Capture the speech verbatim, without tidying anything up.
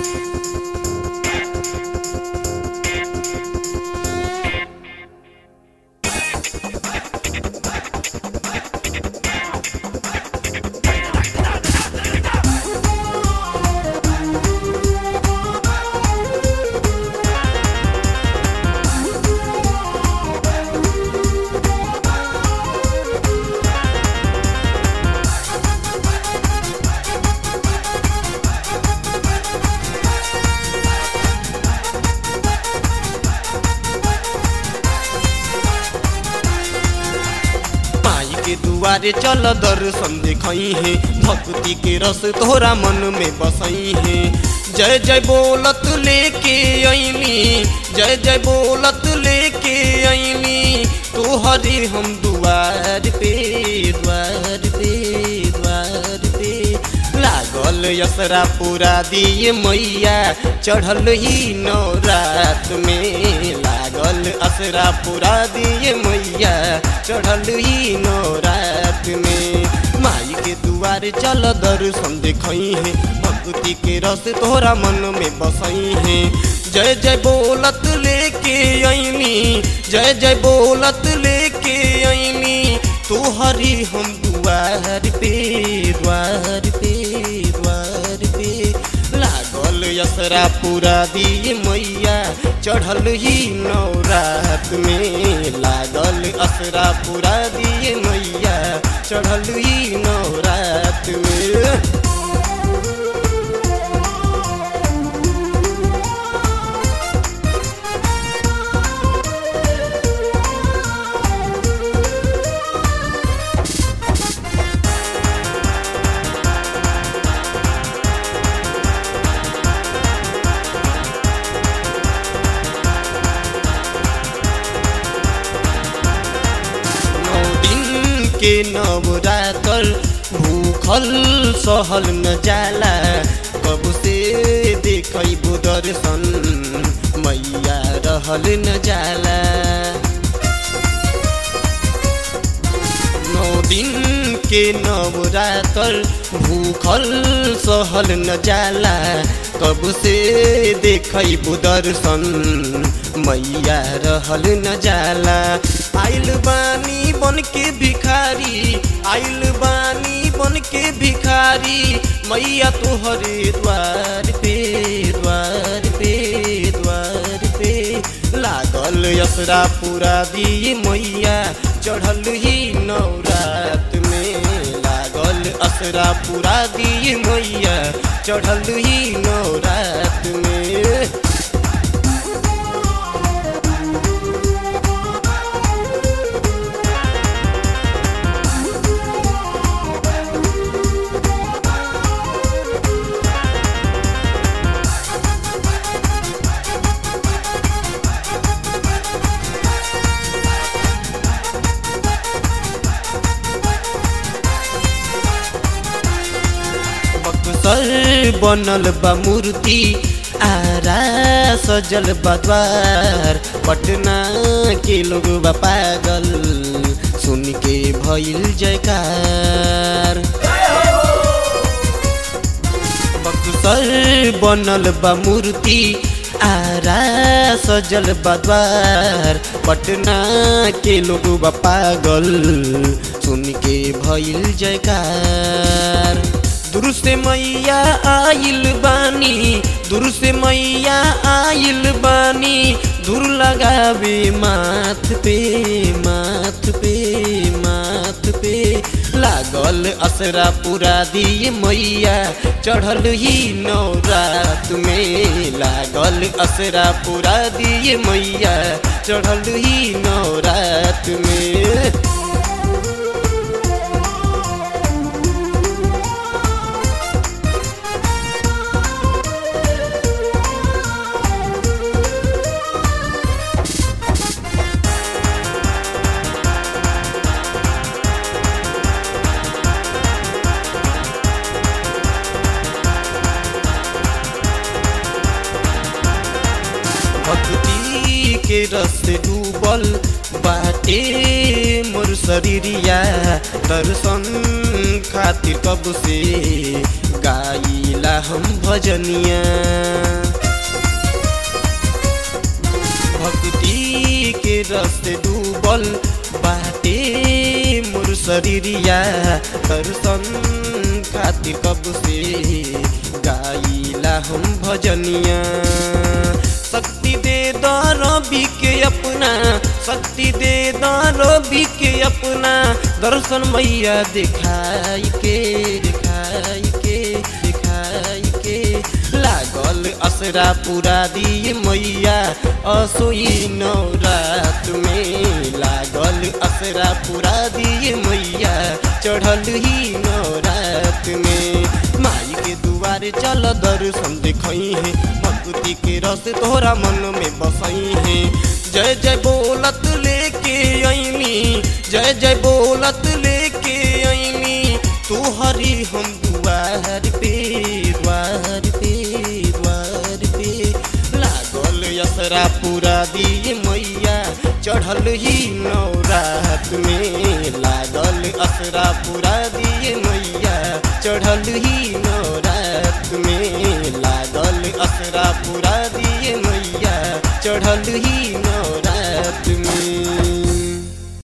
दुआरे चल दर्शन देखई है, भक्ति के रस तोरा मन में बसई है। जय जय बोलत लेके आईनी, जय जय बोलत लेके आईनी, तोहरे हम दुआर पे द्वार पे द्वार पे। लागल यसरा पूरा दिए मैया, चढ़ल ही नवरात में। लागल असरा पूरा दिए मैया, चढ़ल ही नवरात में। माई के दुआरे चल दर्शन देखई है, भक्ति के रस तोरा मन में बसई है। जय जय बोलत लेके आईनी, जय जय बोलत लेके आईनी, तोहरी हम दुआर पे द्वार पे द्वार पे। लागल यसरा पूरा दिए मैया, चढ़ल ही नवरात में। लागल असरा पूरा दिए मैया, चढ़ल ही नवरात में। के नवरातर भूखल सहल न जाला, कब से देखैबो दर्शन मैया रहल न जाला। नौ दिन के नवरातर भूखल सहल न जाला, कब से देखैबो दर्शन मैया रहल न जाला। आइल बानी बन के भिखारी, आइल बानी बन के भिखारी, मैया तोहरे द्वार पे द्वार पे द्वार पे। लागल यसरा पूरा दिए मैया, चढ़ल ही नवरात में। लागल असरा पूरा दिए मैया, चढ़ल ही नवरात में। सर बनल बा मूर्ति, आरा सजल बा द्वार। पटना के लोग बा पागल, सुन के भइल जयकार। बक्सर बनल बा मूर्ति, आरा सजल बा द्वार। पटना के लोग बा पागल, सुन के भइल जयकार। दूर से मैया आइल बानी, दूर से मैया आइल बानी, दूर लगावे माथ पे माथ पे माथ पे। लागल असरा पूरा दिए मैया, चढ़ल ही नवरात में। लागल असरा पूरा दिए मैया, चढ़ल ही नवरात में। भक्ति के रस डूबल बाटे मोर शरीरिया दर्शन खातिर कब से गाइला हम भजनिया। भक्ति के रस डूबल बाटे मोर शरीरिया दर्शन खातिर कब से गाइला हम भजनिया। शक्ति दे दो रवि के अपना, शक्ति दे दो रवि के अपना, दर्शन मैया दिखाई के दिखाई के दिखाई के। लागल असरा पूरा दिए मैया असोई नवरात में, लागल असरा पूरा दिए मैया चढ़ल ही नवरात में। माई के दुआरे चल दर्शन दिखई है, भक्ति के रस तोरा मन में बसई है। जय जय बोलत लेके आईनी, जय जय बोलत लेके आईनी, तू हरी हम दुआर पे द्वार पे द्वार पे। लागल असरा पूरा दिए मैया चढ़ल ही नवरात में, लागल असरा पूरा दिए मैया चढ़ल ही नवरात में, लागल असरा पूरा दिए मैया चढ़ल ही